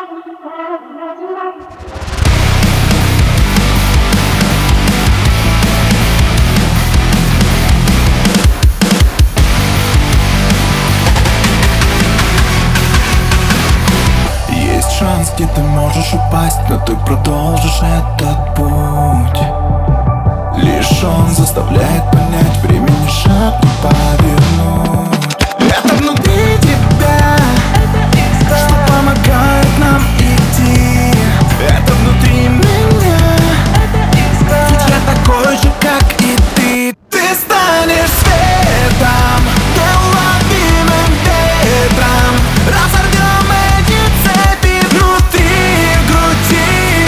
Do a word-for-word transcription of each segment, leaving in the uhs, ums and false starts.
Есть шанс, где ты можешь упасть, но ты продолжишь этот путь. Лишь он заставляет понять, времени шаг не повернуть. Это внутри тебя, что помогает нам идти. Это внутри меня, ведь я такой же, как и ты. Ты станешь светом, неуловимым ветром. Разорвем эти цепи внутри груди.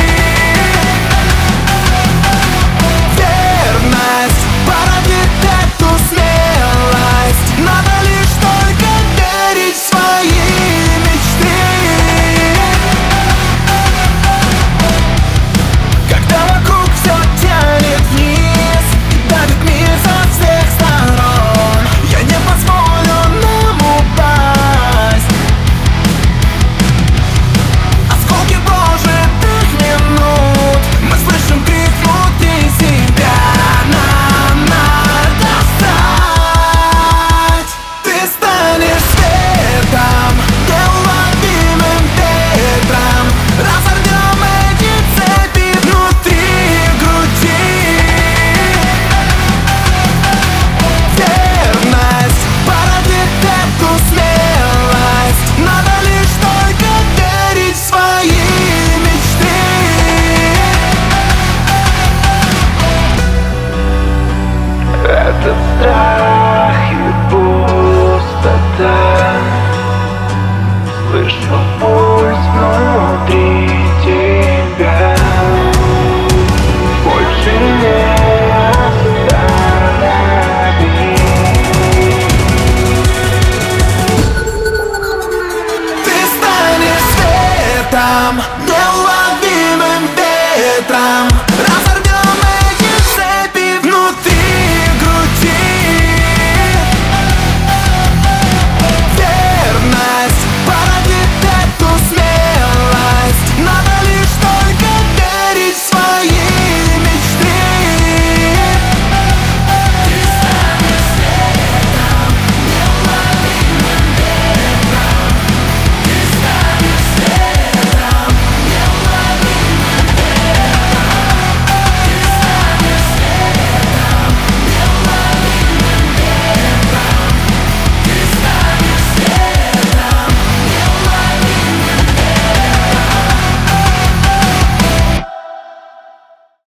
Верность породит эту смелость. Надо лишь только верить в свои мечты. Когда вокруг все тянет вниз и давит мир со всех сторон, я не позволю нам упасть. Осколки прожитых минут, мы слышим крик внутри себя. Нам надо стать. Ты станешь светом, неуловимым ветром. Разорвем эти цепи внутри груди. Верность породит эту смелость. Надо лишь только верить в свои мечты. Этот страх и пустота, слышу пульс внутри тебя. Больше не остановить. Ты станешь светом,